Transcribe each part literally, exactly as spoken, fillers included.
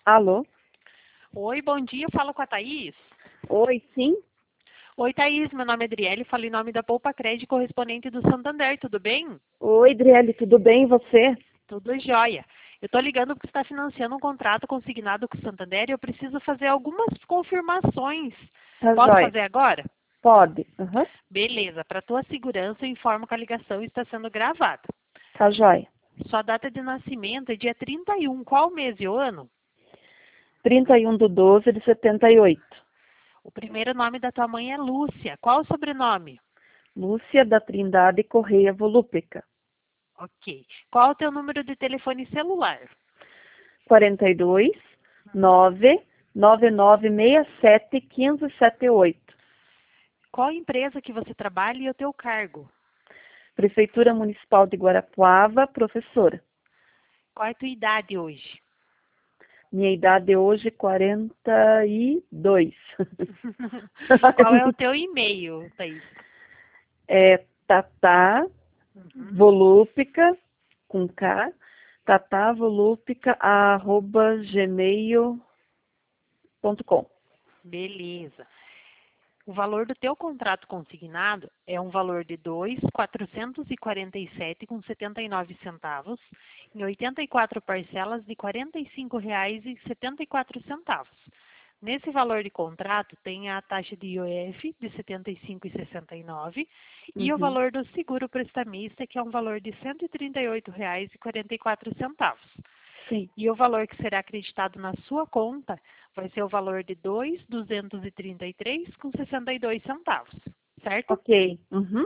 Alô? Oi, bom dia, eu falo com a Thaís. Oi, sim? Oi, Thaís, meu nome é Adriele, falo em nome da Poupa Crédito, correspondente do Santander, tudo bem? Oi, Adriele, tudo bem e você? Tudo jóia. Eu estou ligando porque você está financiando um contrato consignado com o Santander e eu preciso fazer algumas confirmações. Tá Posso jóia. fazer agora? Pode. Aham. Beleza, para tua segurança eu informo que a ligação está sendo gravada. Tá jóia. Sua data de nascimento é dia trinta e um, qual mês e o ano? trinta e um de doze de setenta e oito. O primeiro nome da tua mãe é Lúcia, qual o sobrenome? Lúcia da Trindade Correia Volúpica. Ok. Qual o teu número de telefone celular? quarenta e dois, nove nove nove seis sete um cinco sete oito. Qual empresa que você trabalha e o teu cargo? Prefeitura Municipal de Guarapuava, professora. Qual é a tua idade hoje? Minha idade hoje é quarenta e dois. Qual é o teu e-mail, Thaís? É Tatá Uhum. Volúpica, com K, tatavolúpica, arroba gmail ponto com. Beleza. O valor do teu contrato consignado é um valor de dois mil quatrocentos e quarenta e sete reais e setenta e nove centavos em oitenta e quatro parcelas de quarenta e cinco reais e setenta e quatro centavos. Nesse valor de contrato tem a taxa de I O F de setenta e cinco reais e sessenta e nove centavos e o Uhum. valor do seguro prestamista, que é um valor de cento e trinta e oito reais e quarenta e quatro centavos. Sim. E o valor que será acreditado na sua conta vai ser o valor de dois mil duzentos e trinta e três reais e sessenta e dois centavos, certo? Ok. Uhum.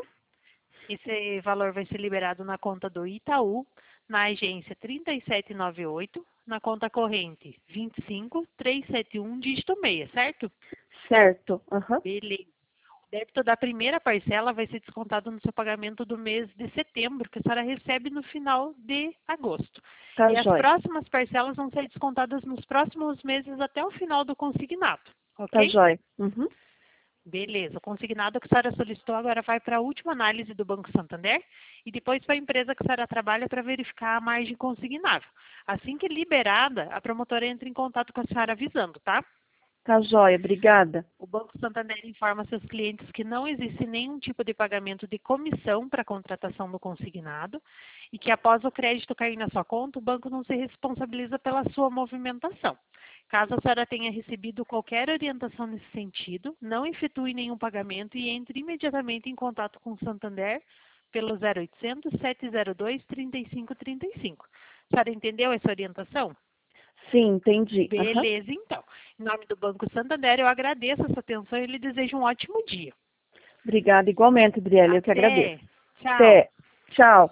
Esse valor vai ser liberado na conta do Itaú, na agência trinta e sete noventa e oito, na conta corrente vinte e cinco trezentos e setenta e um, dígito seis, certo? Certo. Uhum. Beleza. O débito da primeira parcela vai ser descontado no seu pagamento do mês de setembro, que a senhora recebe no final de agosto. Tá E as jóia. próximas parcelas vão ser descontadas nos próximos meses até o final do consignado, Tá ok? jóia. Uhum. Beleza. O consignado que a senhora solicitou agora vai para a última análise do Banco Santander e depois para a empresa que a senhora trabalha para verificar a margem consignável. Assim que liberada, a promotora entra em contato com a senhora avisando, tá? Tá jóia. Obrigada. O Banco Santander informa seus clientes que não existe nenhum tipo de pagamento de comissão para a contratação do consignado e que após o crédito cair na sua conta, o banco não se responsabiliza pela sua movimentação. Caso a senhora tenha recebido qualquer orientação nesse sentido, não efetue nenhum pagamento e entre imediatamente em contato com o Santander pelo zero oitocentos, sete zero dois, trinta e cinco trinta e cinco. A senhora entendeu essa orientação? Sim, entendi. Uhum. Beleza, então. Em nome do Banco Santander, eu agradeço a sua atenção e lhe desejo um ótimo dia. Obrigada igualmente, Adriele. Eu que agradeço. Até. Tchau. Até. Tchau.